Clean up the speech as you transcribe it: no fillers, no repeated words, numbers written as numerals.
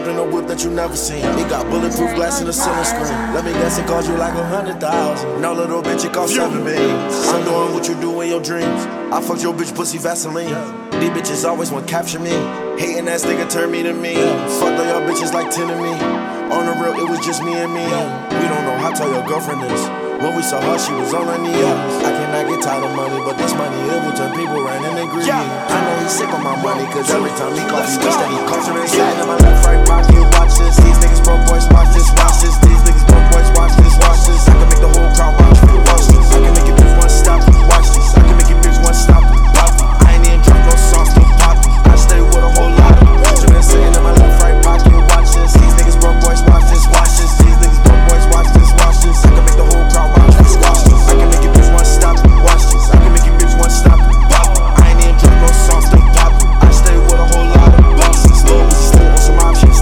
in a whip that you never seen. It got bulletproof glass in the ceiling screen. Let me guess, it cost you like 100,000. No, little bitch, it cost 7 beans. I'm doing what you do in your dreams. I fucked your bitch pussy Vaseline. These bitches always want capture me. Hating ass nigga turn me to me. Fucked all y'all bitches like 10 to me. On the real, it was just me and me. We don't know how tall your girlfriend is. When we saw her, she was on her knees. I cannot get tired of money, but this money, it will turn people right in and greedy. I know he's sick of my money, cause every time he calls, he wish that he calls her and sitting in my left right.